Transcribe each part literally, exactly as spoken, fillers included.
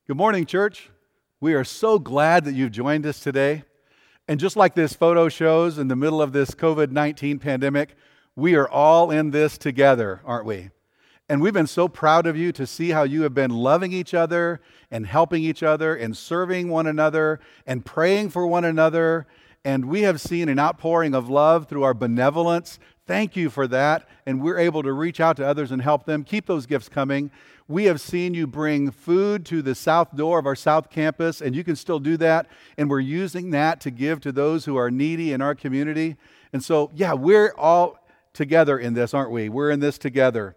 Good morning, church. We are so glad that you've joined us today. And just like this photo shows, in the middle of this covid nineteen pandemic, we are all in this together, aren't we? And we've been so proud of you to see how you have been loving each other and helping each other and serving one another and praying for one another. And we have seen an outpouring of love through our benevolence. Thank you for that. And we're able to reach out to others and help them. Keep those gifts coming. We have seen you bring food to the south door of our South Campus, and you can still do that. And we're using that to give to those who are needy in our community. And so, yeah, we're all together in this, aren't we? We're in this together.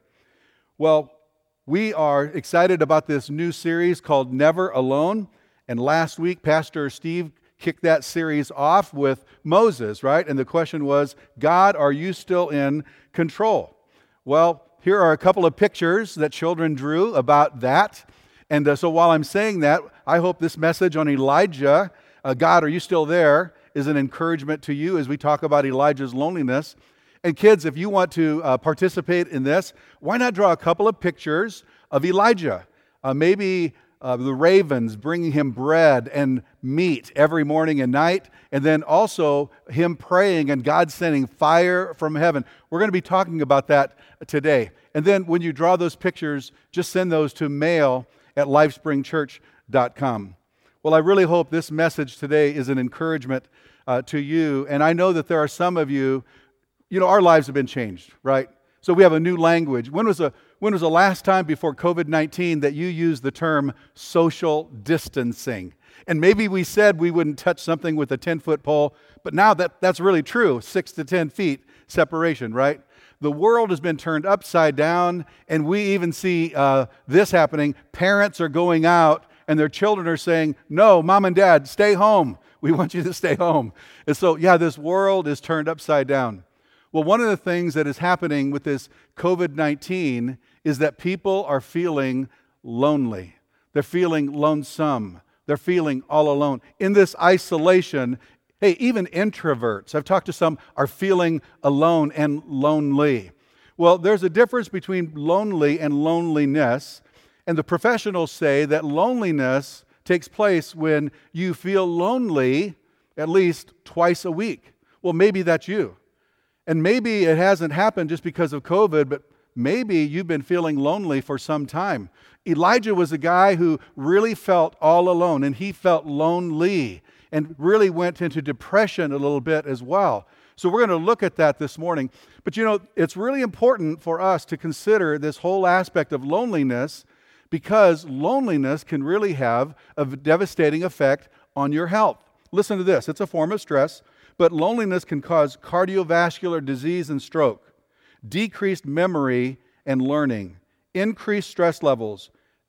Well, we are excited about this new series called Never Alone. And last week, Pastor Steve kicked that series off with Moses, right? And the question was, God, are you still in control? Well, here are a couple of pictures that children drew about that. And uh, so while I'm saying that, I hope this message on Elijah, uh, God, are you still there, is an encouragement to you as we talk about Elijah's loneliness. And kids, if you want to uh, participate in this, why not draw a couple of pictures of Elijah? Uh, maybe uh, the ravens bringing him bread and meat every morning and night, and then also him praying and God sending fire from heaven. We're going to be talking about that today. And then when you draw those pictures, just send those to mail at lifespring church dot com. Well, I really hope this message today is an encouragement uh, to you. And I know that there are some of you, you know, our lives have been changed, right? So we have a new language. When was the when was the last time before covid nineteen that you used the term social distancing? And maybe we said we wouldn't touch something with a ten-foot pole, but now that, that's really true, six to ten feet separation, right? The world has been turned upside down, and we even see uh, this happening. Parents are going out, and their children are saying, no, mom and dad, stay home. We want you to stay home. And so, yeah, this world is turned upside down. Well, one of the things that is happening with this covid nineteen is that people are feeling lonely. They're feeling lonesome. They're feeling all alone. In this isolation, hey, even introverts, I've talked to some, are feeling alone and lonely. Well, there's a difference between lonely and loneliness, and the professionals say that loneliness takes place when you feel lonely at least twice a week. Well, maybe that's you. And maybe it hasn't happened just because of COVID, but maybe you've been feeling lonely for some time. Elijah was a guy who really felt all alone, and he felt lonely and really went into depression a little bit as well. So we're going to look at that this morning. But you know, it's really important for us to consider this whole aspect of loneliness, because loneliness can really have a devastating effect on your health. Listen to this. It's a form of stress, but loneliness can cause cardiovascular disease and stroke, decreased memory and learning, increased stress levels,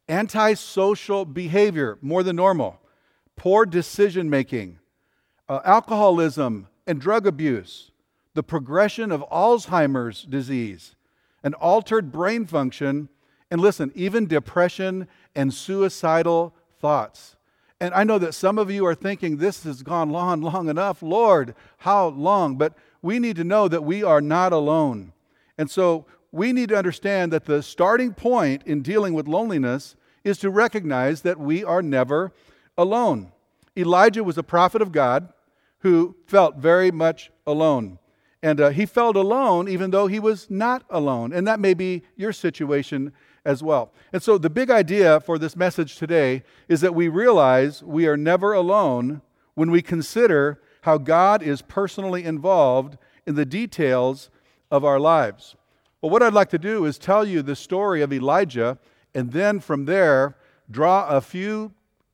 antisocial behavior more than normal, poor decision making, uh, alcoholism and drug abuse, the progression of Alzheimer's disease, an altered brain function, and listen, even depression and suicidal thoughts. And I know that some of you are thinking, this has gone on long enough. Lord, how long? But we need to know that we are not alone. And so we need to understand that the starting point in dealing with loneliness is to recognize that we are never alone. Elijah was a prophet of God who felt very much alone. And uh, he felt alone even though he was not alone. And that may be your situation as well. And so the big idea for this message today is that we realize we are never alone when we consider how God is personally involved in the details of our lives. Well, what I'd like to do is tell you the story of Elijah, and then from there, draw a few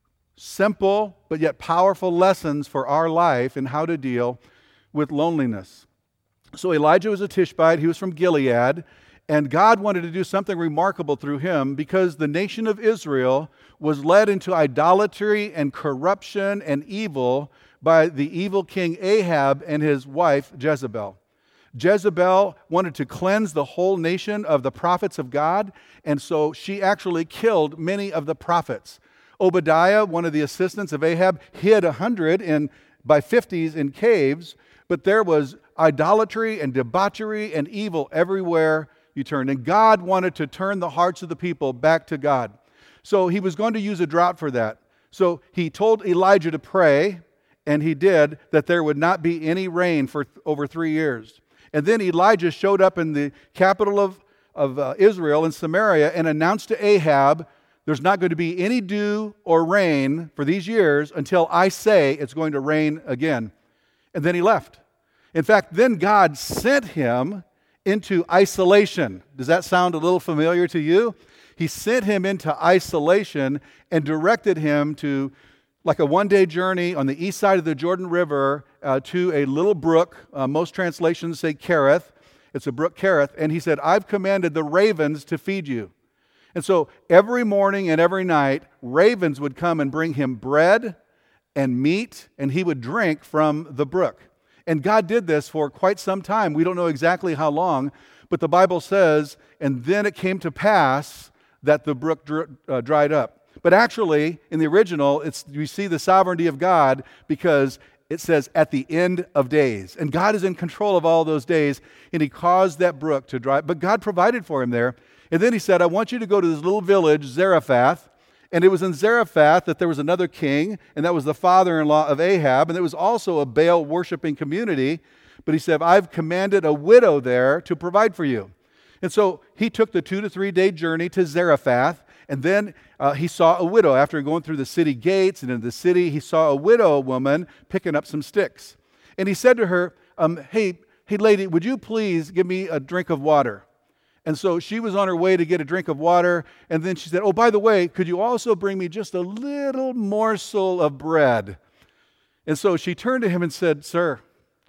simple but yet powerful lessons for our life in how to deal with loneliness. So Elijah was a Tishbite. He was from Gilead, and God wanted to do something remarkable through him because the nation of Israel was led into idolatry and corruption and evil by the evil king Ahab and his wife Jezebel. Jezebel wanted to cleanse the whole nation of the prophets of God, and so she actually killed many of the prophets. Obadiah, one of the assistants of Ahab, hid a hundred in by fifties in caves, but there was idolatry and debauchery and evil everywhere you turned. And God wanted to turn the hearts of the people back to God. So he was going to use a drought for that. So he told Elijah to pray, and he did, that there would not be any rain for th- over three years. And then Elijah showed up in the capital of, of uh, Israel in Samaria and announced to Ahab, there's not going to be any dew or rain for these years until I say it's going to rain again. And then he left. In fact, then God sent him into isolation. Does that sound a little familiar to you? He sent him into isolation and directed him to like a one-day journey on the east side of the Jordan River uh, to a little brook. Uh, most translations say Kerith. It's a brook Kerith. And he said, I've commanded the ravens to feed you. And so every morning and every night, ravens would come and bring him bread and meat, and he would drink from the brook. And God did this for quite some time. We don't know exactly how long, but the Bible says, and then it came to pass that the brook dr- uh, dried up. But actually, in the original, it's you see the sovereignty of God because it says at the end of days. And God is in control of all those days, and he caused that brook to dry. But God provided for him there. And then he said, I want you to go to this little village, Zarephath. And it was in Zarephath that there was another king, and that was the father-in-law of Ahab, and it was also a Baal-worshiping community. But he said, I've commanded a widow there to provide for you. And so he took the two to three day journey to Zarephath, and then uh, he saw a widow. After going through the city gates and in the city, he saw a widow woman picking up some sticks. And he said to her, um, hey, hey lady, would you please give me a drink of water? And so she was on her way to get a drink of water, and then she said, oh, by the way, could you also bring me just a little morsel of bread? And so she turned to him and said, sir,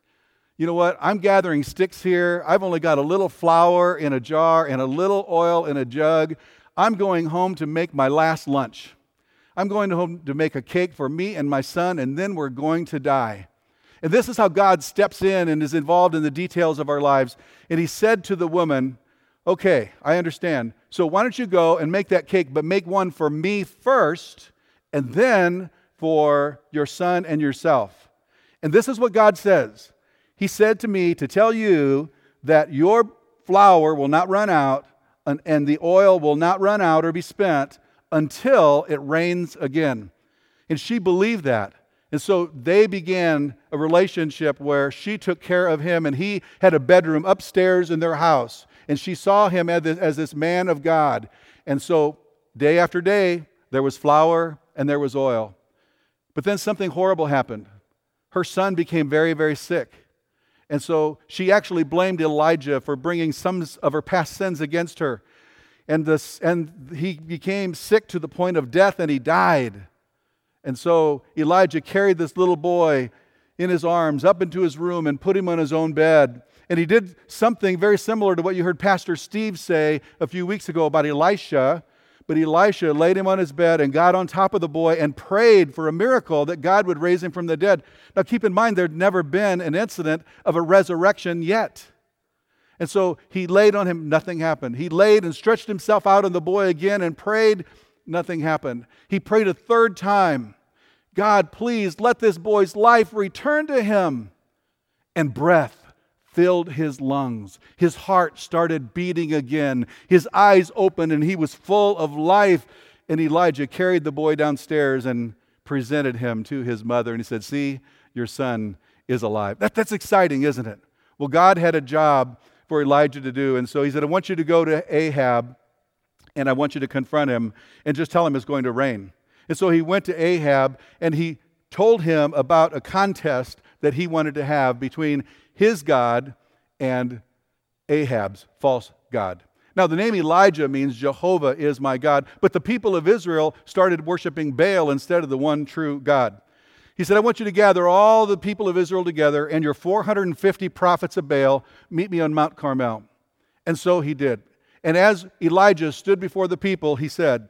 you know what? I'm gathering sticks here. I've only got a little flour in a jar and a little oil in a jug. I'm going home to make my last lunch. I'm going home to make a cake for me and my son, and then we're going to die. And this is how God steps in and is involved in the details of our lives. And he said to the woman, okay, I understand. So why don't you go and make that cake, but make one for me first, and then for your son and yourself. And this is what God says. He said to me to tell you that your flour will not run out, and, and the oil will not run out or be spent until it rains again. And she believed that. And so they began a relationship where she took care of him, and he had a bedroom upstairs in their house. And she saw him as this, as this man of God. And so day after day, there was flour and there was oil. But then something horrible happened. Her son became very, very sick. And so she actually blamed Elijah for bringing some of her past sins against her. And, this, and he became sick to the point of death, and he died. And so Elijah carried this little boy in his arms up into his room and put him on his own bed. And he did something very similar to what you heard Pastor Steve say a few weeks ago about Elisha. But Elisha laid him on his bed and got on top of the boy and prayed for a miracle that God would raise him from the dead. Now keep in mind, there'd never been an incident of a resurrection yet. And so he laid on him, nothing happened. He laid and stretched himself out on the boy again and prayed, nothing happened. He prayed a third time, God, please let this boy's life return to him. And breath filled his lungs. His heart started beating again. His eyes opened and he was full of life. And Elijah carried the boy downstairs and presented him to his mother. And he said, see, your son is alive. That, that's exciting, isn't it? Well, God had a job for Elijah to do. And so he said, I want you to go to Ahab and I want you to confront him and just tell him it's going to rain. And so he went to Ahab and he told him about a contest that he wanted to have between his God and Ahab's false god. Now, the name Elijah means Jehovah is my God, but the people of Israel started worshiping Baal instead of the one true God. He said, I want you to gather all the people of Israel together and your four hundred fifty prophets of Baal, meet me on Mount Carmel. And so he did. And as Elijah stood before the people, he said,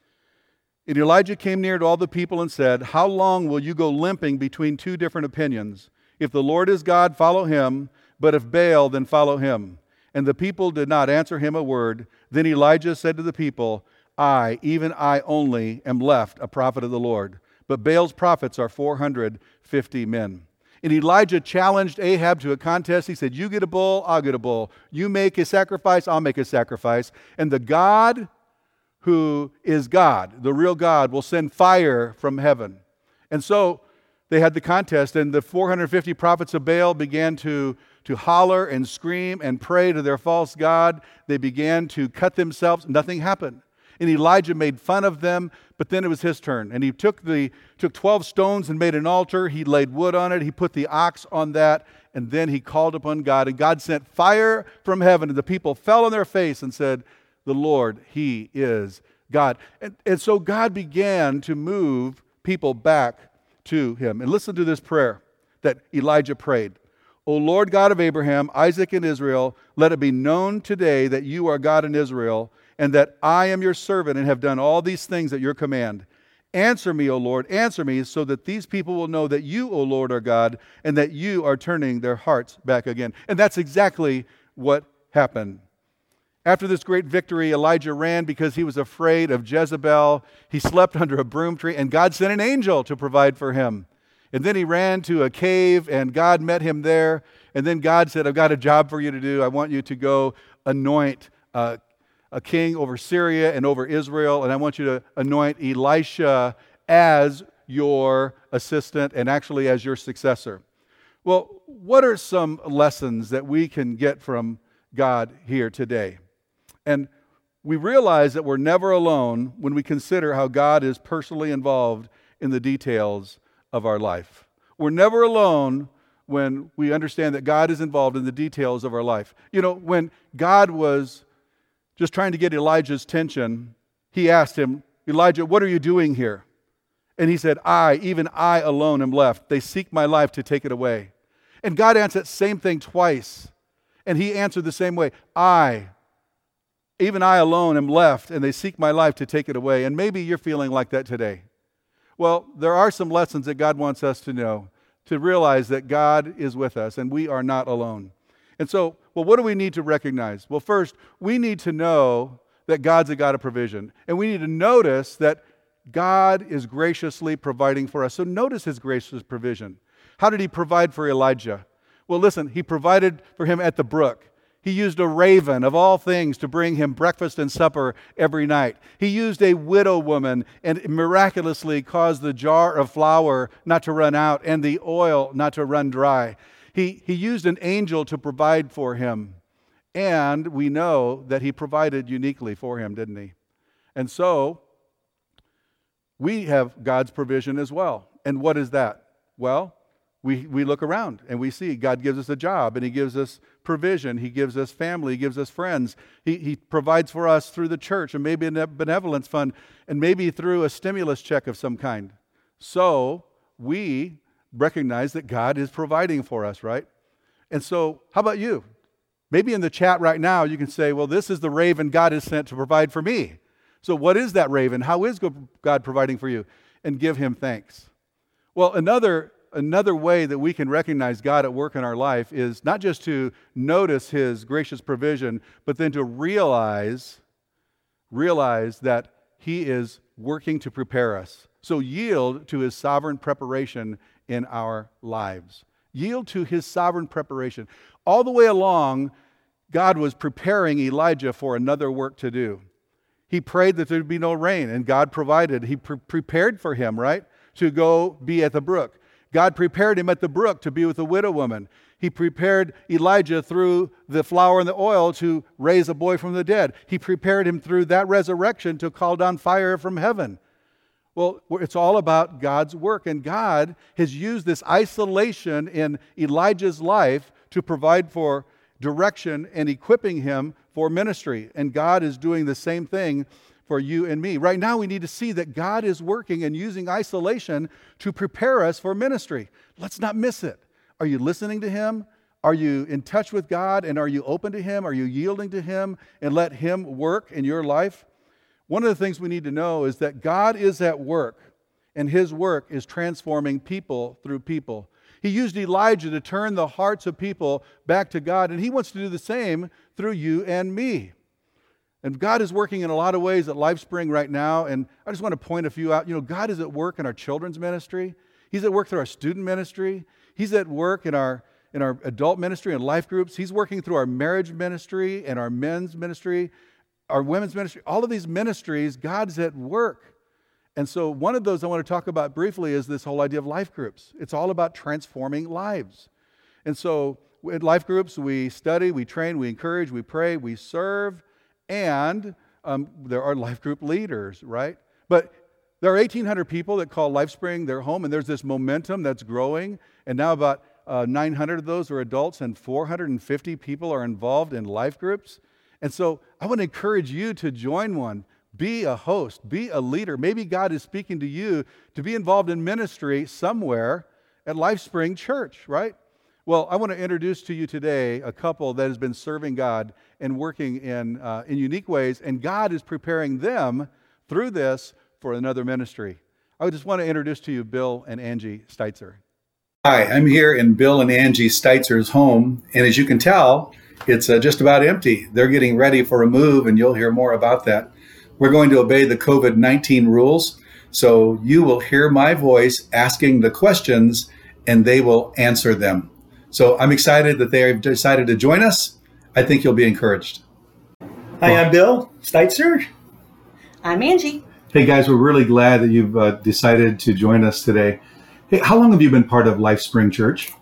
and Elijah came near to all the people and said, how long will you go limping between two different opinions? If the Lord is God, follow him, but if Baal, then follow him. And the people did not answer him a word. Then Elijah said to the people, I, even I only, am left a prophet of the Lord. But Baal's prophets are four hundred fifty men. And Elijah challenged Ahab to a contest. He said, you get a bull, I'll get a bull. You make a sacrifice, I'll make a sacrifice. And the God who is God, the real God, will send fire from heaven. And so they had the contest, and the four hundred fifty prophets of Baal began to, to holler and scream and pray to their false god. They began to cut themselves. Nothing happened. And Elijah made fun of them, but then it was his turn. And he took the took twelve stones and made an altar. He laid wood on it. He put the ox on that, and then he called upon God. And God sent fire from heaven, and the people fell on their face and said, "The Lord, He is God." And, and so God began to move people back to Him. And listen to this prayer that Elijah prayed. "O Lord God of Abraham, Isaac, and Israel, let it be known today that you are God in Israel, and that I am your servant and have done all these things at your command. Answer me, O Lord, answer me, so that these people will know that you, O Lord, are God, and that you are turning their hearts back again." And that's exactly what happened. After this great victory, Elijah ran because he was afraid of Jezebel. He slept under a broom tree, and God sent an angel to provide for him. And then he ran to a cave, and God met him there. And then God said, "I've got a job for you to do. I want you to go anoint uh, a king over Syria and over Israel, and I want you to anoint Elisha as your assistant and actually as your successor." Well, what are some lessons that we can get from God here today? And we realize that we're never alone when we consider how God is personally involved in the details of our life. We're never alone when we understand that God is involved in the details of our life. You know, when God was just trying to get Elijah's attention, He asked him, "Elijah, what are you doing here?" And he said, "I, even I alone am left. They seek my life to take it away." And God answered that same thing twice. And He answered the same way, "I, even I alone am left, and they seek my life to take it away." And maybe you're feeling like that today. Well, there are some lessons that God wants us to know, to realize that God is with us and we are not alone. And so, well, what do we need to recognize? Well, first, we need to know that God's a God of provision. And we need to notice that God is graciously providing for us. So notice His gracious provision. How did He provide for Elijah? Well, listen, He provided for him at the brook. He used a raven, of all things, to bring him breakfast and supper every night. He used a widow woman and miraculously caused the jar of flour not to run out and the oil not to run dry. He, he used an angel to provide for him. And we know that He provided uniquely for him, didn't He? And so, we have God's provision as well. And what is that? Well, We we look around and we see God gives us a job, and He gives us provision. He gives us family. He gives us friends. He, he provides for us through the church and maybe a benevolence fund and maybe through a stimulus check of some kind. So we recognize that God is providing for us, right? And so how about you? Maybe in the chat right now you can say, well, this is the raven God has sent to provide for me. So what is that raven? How is God providing for you? And give Him thanks. Well, another Another way that we can recognize God at work in our life is not just to notice His gracious provision, but then to realize, realize that He is working to prepare us. So yield to His sovereign preparation in our lives. Yield to His sovereign preparation. All the way along, God was preparing Elijah for another work to do. He prayed that there would be no rain, and God provided. He pre- prepared for him, right, to go be at the brook. God prepared him at the brook to be with the widow woman. He prepared Elijah through the flour and the oil to raise a boy from the dead. He prepared him through that resurrection to call down fire from heaven. Well, it's all about God's work. And God has used this isolation in Elijah's life to provide for direction and equipping him for ministry. And God is doing the same thing for you and me. Right now we need to see that God is working and using isolation to prepare us for ministry. Let's not miss it. Are you listening to Him? Are you in touch with God, and are you open to Him? Are you yielding to Him and let Him work in your life? One of the things we need to know is that God is at work, and His work is transforming people through people. He used Elijah to turn the hearts of people back to God, and He wants to do the same through you and me. And God is working in a lot of ways at LifeSpring right now, and I just want to point a few out. You know, God is at work in our children's ministry. He's at work through our student ministry. He's at work in our in our adult ministry and life groups. He's working through our marriage ministry and our men's ministry, our women's ministry, all of these ministries, God's at work. And so one of those I want to talk about briefly is this whole idea of life groups. It's all about transforming lives. And so in life groups, we study, we train, we encourage, we pray, we serve, and um, there are life group leaders, right? But there are eighteen hundred people that call LifeSpring their home, and there's this momentum that's growing, and now about uh, nine hundred of those are adults, and four hundred fifty people are involved in life groups. And so I want to encourage you to join one. Be a host, be a leader. Maybe God is speaking to you to be involved in ministry somewhere at LifeSpring Church, right? Well, I want to introduce to you today a couple that has been serving God and working in, uh, in unique ways, and God is preparing them through this for another ministry. I just want to introduce to you Bill and Angie Steitzer. Hi, I'm here in Bill and Angie Steitzer's home, and as you can tell, it's uh, just about empty. They're getting ready for a move, and you'll hear more about that. We're going to obey the covid nineteen rules, so you will hear my voice asking the questions, and they will answer them. So I'm excited that they have decided to join us. I think you'll be encouraged. Hi, I'm Bill Steitzer. I'm Angie. Hey guys, we're really glad that you've uh, decided to join us today. Hey, how long have you been part of LifeSpring Church?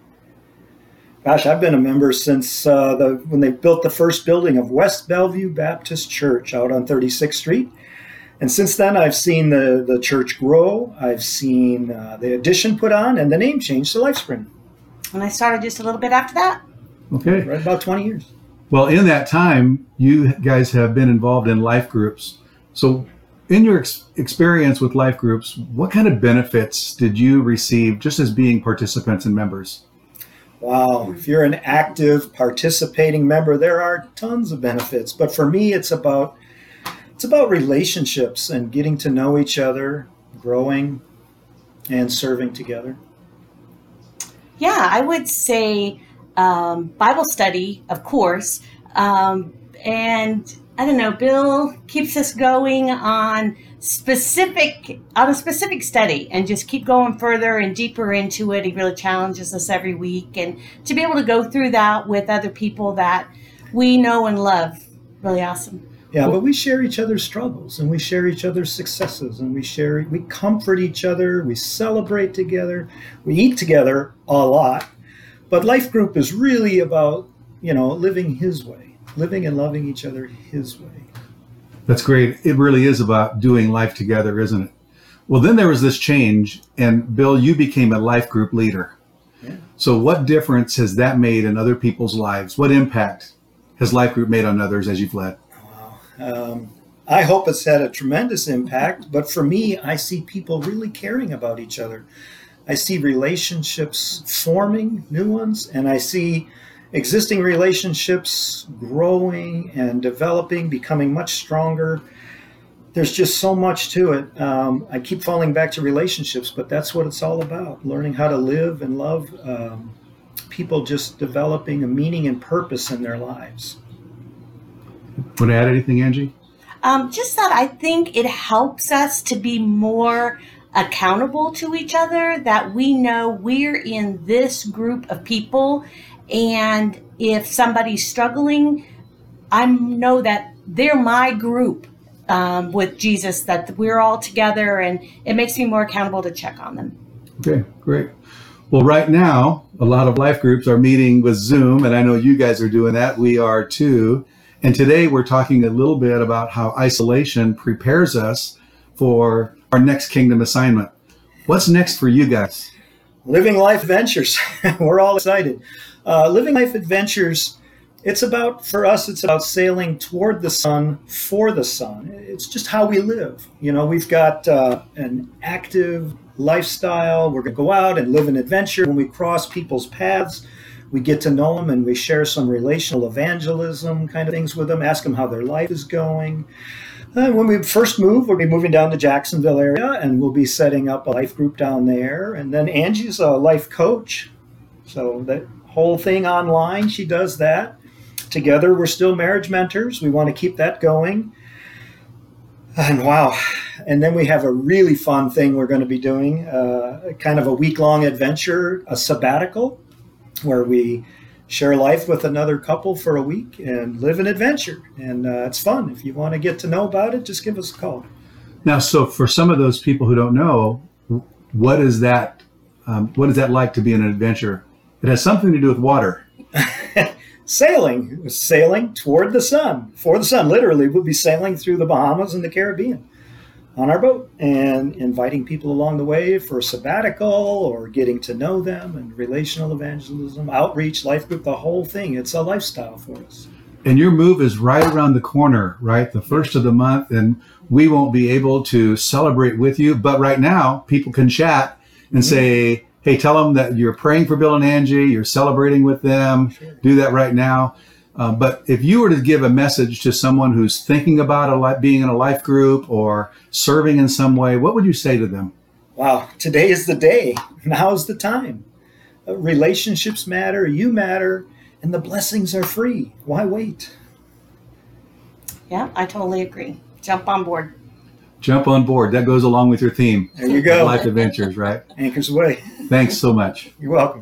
Gosh, I've been a member since uh, the when they built the first building of West Bellevue Baptist Church out on thirty-sixth Street. And since then, I've seen the, the church grow. I've seen uh, the addition put on and the name change to LifeSpring. And I started just a little bit after that. Okay. Right about twenty years. Well, in that time, you guys have been involved in life groups. So in your ex- experience with life groups, what kind of benefits did you receive just as being participants and members? Wow. If you're an active participating member, there are tons of benefits. But for me, it's about it's about relationships and getting to know each other, growing and serving together. Yeah, I would say um, Bible study, of course. Um, and I don't know, Bill keeps us going on specific, on a specific study and just keep going further and deeper into it. He really challenges us every week. And to be able to go through that with other people that we know and love, really awesome. Yeah, but we share each other's struggles and we share each other's successes and we share, we comfort each other, we celebrate together, we eat together a lot. But life group is really about, you know, living his way, living and loving each other his way. That's great. It really is about doing life together, isn't it? Well, then there was this change, and Bill, you became a life group leader. Yeah. So what difference has that made in other people's lives? What impact has life group made on others as you've led? Um, I hope it's had a tremendous impact, but for me, I see people really caring about each other. I see relationships forming, new ones, and I see existing relationships growing and developing, becoming much stronger. There's just so much to it. Um, I keep falling back to relationships, but that's what it's all about, learning how to live and love, um, people just developing a meaning and purpose in their lives. Want to add anything, Angie? Um, just that I think it helps us to be more accountable to each other, that we know we're in this group of people, and if somebody's struggling, I know that they're my group um, with Jesus, that we're all together, and it makes me more accountable to check on them. Okay, great. Well, right now, a lot of life groups are meeting with Zoom, and I know you guys are doing that. We are too. And today we're talking a little bit about how isolation prepares us for our next kingdom assignment. What's next for you guys? Living Life Adventures. We're all excited. Uh, Living Life Adventures, it's about, for us, it's about sailing toward the sun, for the sun. It's just how we live. You know, we've got uh, an active lifestyle. We're going to go out and live an adventure. When we cross people's paths, we get to know them and we share some relational evangelism kind of things with them, ask them how their life is going. Uh, when we first move, we'll be moving down to Jacksonville area and we'll be setting up a life group down there. And then Angie's a life coach. So that whole thing online, she does that. Together, we're still marriage mentors. We want to keep that going. And wow. And then we have a really fun thing we're going to be doing, uh, kind of a week-long adventure, a sabbatical, where we share life with another couple for a week and live an adventure. And uh, it's fun. If you want to get to know about it, just give us a call. Now, so for some of those people who don't know, what is that? Um, what is that like to be in an adventure? It has something to do with water. Sailing, sailing toward the sun, for the sun. Literally, we'll be sailing through the Bahamas and the Caribbean on our boat and inviting people along the way for a sabbatical or getting to know them and relational evangelism, outreach, life group, the whole thing. It's a lifestyle for us. And your move is right around the corner, right? The first of the month, and we won't be able to celebrate with you. But right now, people can chat and mm-hmm. say, hey, tell them that you're praying for Bill and Angie, you're celebrating with them. Sure. Do that right now. Uh, but if you were to give a message to someone who's thinking about a li- being in a life group or serving in some way, what would you say to them? Wow, today is the day. Now's the time. Uh, relationships matter, you matter, and the blessings are free. Why wait? Yeah, I totally agree. Jump on board. Jump on board. That goes along with your theme. There you go. Life adventures, right? Anchors away. Thanks so much. You're welcome.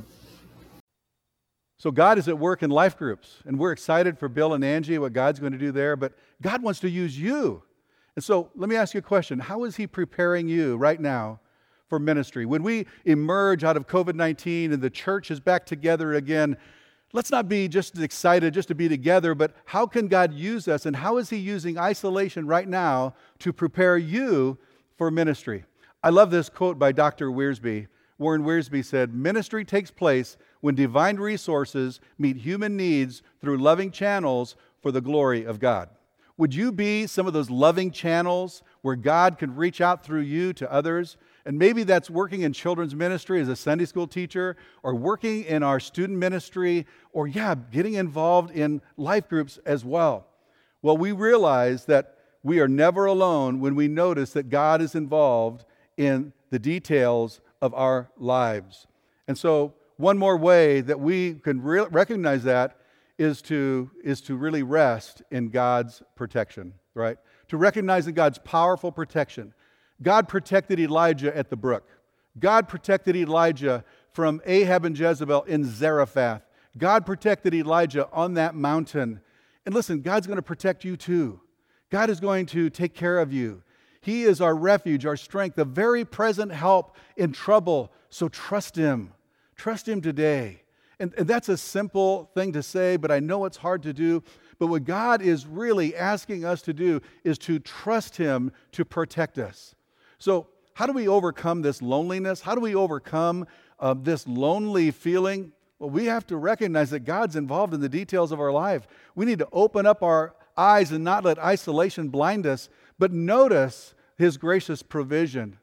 So God is at work in life groups, and we're excited for Bill and Angie, what God's going to do there, but God wants to use you. And so let me ask you a question. How is he preparing you right now for ministry? When we emerge out of covid nineteen and the church is back together again, let's not be just excited just to be together, but how can God use us, and how is he using isolation right now to prepare you for ministry? I love this quote by Doctor Wiersbe. Warren Wiersbe said, "Ministry takes place when divine resources meet human needs through loving channels for the glory of God." Would you be some of those loving channels where God can reach out through you to others? And maybe that's working in children's ministry as a Sunday school teacher, or working in our student ministry, or yeah, getting involved in life groups as well. Well, we realize that we are never alone when we notice that God is involved in the details of our lives. And so one more way that we can re- recognize that is to, is to really rest in God's protection, right? To recognize in God's powerful protection. God protected Elijah at the brook. God protected Elijah from Ahab and Jezebel in Zarephath. God protected Elijah on that mountain. And listen, God's going to protect you too. God is going to take care of you. He is our refuge, our strength, a very present help in trouble. So trust Him. Trust Him today. And, and that's a simple thing to say, but I know it's hard to do. But what God is really asking us to do is to trust Him to protect us. So how do we overcome this loneliness? How do we overcome uh, this lonely feeling? Well, we have to recognize that God's involved in the details of our life. We need to open up our eyes and not let isolation blind us, but notice His gracious provision,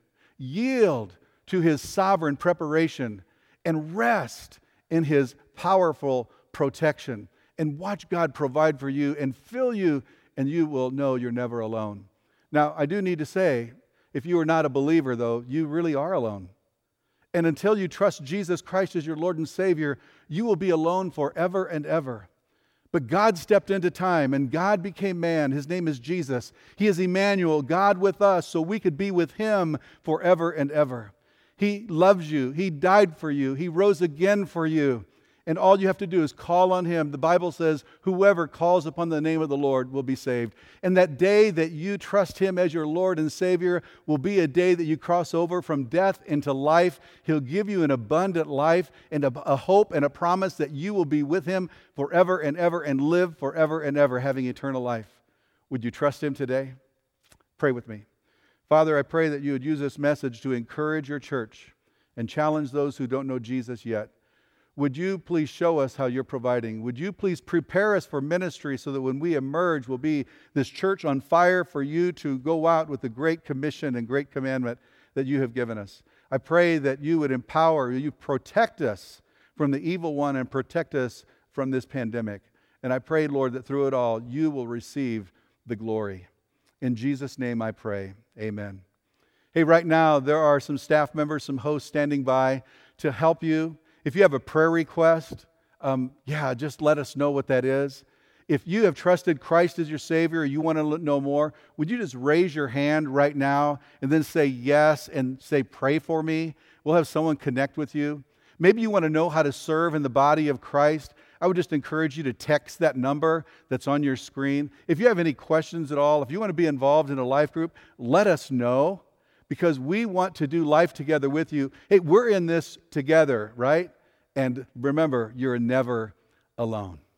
yield to His sovereign preparation, and rest in His powerful protection. And watch God provide for you and fill you, and you will know you're never alone. Now, I do need to say, if you are not a believer, though, you really are alone. And until you trust Jesus Christ as your Lord and Savior, you will be alone forever and ever. But God stepped into time, and God became man. His name is Jesus. He is Emmanuel, God with us, so we could be with Him forever and ever. He loves you. He died for you. He rose again for you. And all you have to do is call on Him. The Bible says, whoever calls upon the name of the Lord will be saved. And that day that you trust Him as your Lord and Savior will be a day that you cross over from death into life. He'll give you an abundant life and a, a hope and a promise that you will be with Him forever and ever and live forever and ever, having eternal life. Would you trust Him today? Pray with me. Father, I pray that you would use this message to encourage your church and challenge those who don't know Jesus yet. Would you please show us how you're providing? Would you please prepare us for ministry so that when we emerge, we'll be this church on fire for you to go out with the great commission and great commandment that you have given us. I pray that you would empower, you protect us from the evil one and protect us from this pandemic. And I pray, Lord, that through it all, you will receive the glory. In Jesus' name I pray, amen. Hey, right now, there are some staff members, some hosts standing by to help you. If you have a prayer request, um, yeah, just let us know what that is. If you have trusted Christ as your Savior, or you want to know more, would you just raise your hand right now and then say yes and say, pray for me? We'll have someone connect with you. Maybe you want to know how to serve in the body of Christ. I would just encourage you to text that number that's on your screen. If you have any questions at all, if you want to be involved in a life group, let us know, because we want to do life together with you. Hey, we're in this together, right? And remember, you're never alone.